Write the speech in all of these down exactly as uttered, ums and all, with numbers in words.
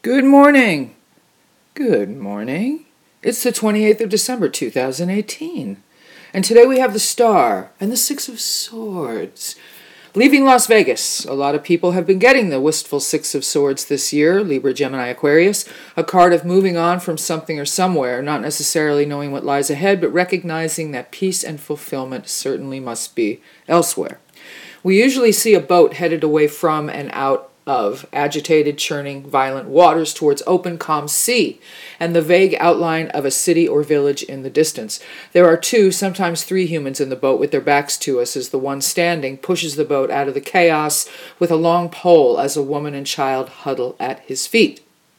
Good morning. Good morning. It's the twenty-eighth of December, two thousand eighteen. And today we have the Star and the Six of Swords. Leaving Las Vegas. A lot of people have been getting the wistful Six of Swords this year, Libra, Gemini, Aquarius. A card of moving on from something or somewhere, not necessarily knowing what lies ahead, but recognizing that peace and fulfillment certainly must be elsewhere. We usually see a boat headed away from and out of agitated, churning, violent waters towards open, calm sea, and the vague outline of a city or village in the distance. There are two, sometimes three humans in the boat with their backs to us as the one standing pushes the boat out of the chaos with a long pole as a woman and child huddle at his feet.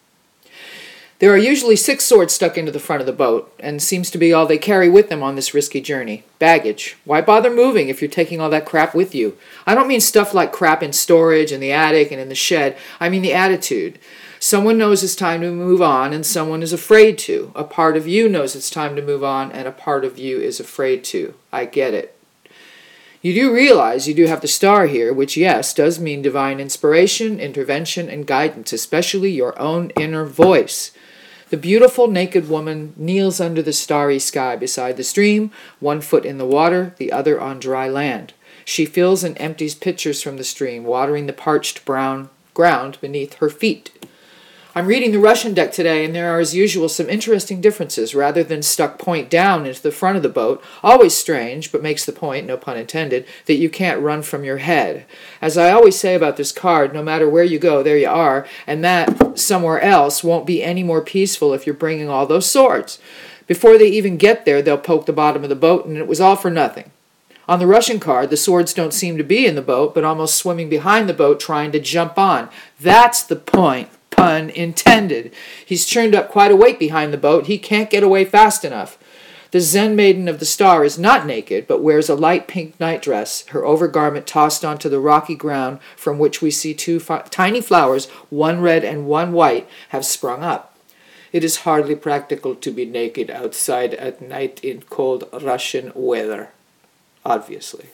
There are usually six swords stuck into the front of the boat, and seems to be all they carry with them on this risky journey. Baggage. Why bother moving if you're taking all that crap with you? I don't mean stuff like crap in storage, in the attic, and in the shed. I mean the attitude. Someone knows it's time to move on, and someone is afraid to. A part of you knows it's time to move on, and a part of you is afraid to. I get it. You do realize you do have the Star here, which, yes, does mean divine inspiration, intervention, and guidance, especially your own inner voice. The beautiful naked woman kneels under the starry sky beside the stream, one foot in the water, the other on dry land. She fills and empties pitchers from the stream, watering the parched brown ground beneath her feet. I'm reading the Russian deck today, and there are, as usual, some interesting differences. Rather than stuck point down into the front of the boat, always strange, but makes the point, no pun intended, that you can't run from your head. As I always say about this card, no matter where you go, there you are, and that somewhere else won't be any more peaceful if you're bringing all those swords. Before they even get there, they'll poke the bottom of the boat, and it was all for nothing. On the Russian card, the swords don't seem to be in the boat, but almost swimming behind the boat, trying to jump on. That's the point. Pun intended. He's churned up quite a weight behind the boat. He can't get away fast enough. The Zen maiden of the Star is not naked, but wears a light pink nightdress, her overgarment tossed onto the rocky ground from which we see two fi- tiny flowers, one red and one white, have sprung up. It is hardly practical to be naked outside at night in cold Russian weather. Obviously.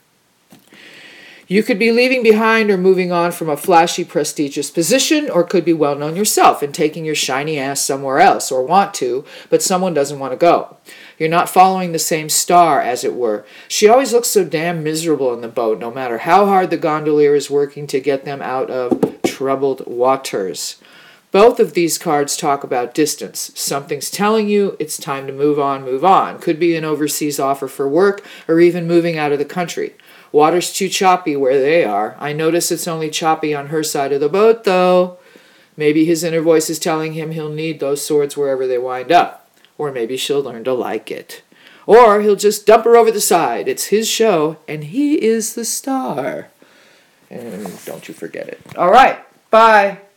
You could be leaving behind or moving on from a flashy, prestigious position, or could be well known yourself and taking your shiny ass somewhere else, or want to, but someone doesn't want to go. You're not following the same star, as it were. She always looks so damn miserable in the boat, no matter how hard the gondolier is working to get them out of troubled waters. Both of these cards talk about distance. Something's telling you it's time to move on, move on. Could be an overseas offer for work, or even moving out of the country. Water's too choppy where they are. I notice it's only choppy on her side of the boat, though. Maybe his inner voice is telling him he'll need those swords wherever they wind up. Or maybe she'll learn to like it. Or he'll just dump her over the side. It's his show, and he is the Star. And don't you forget it. All right. Bye.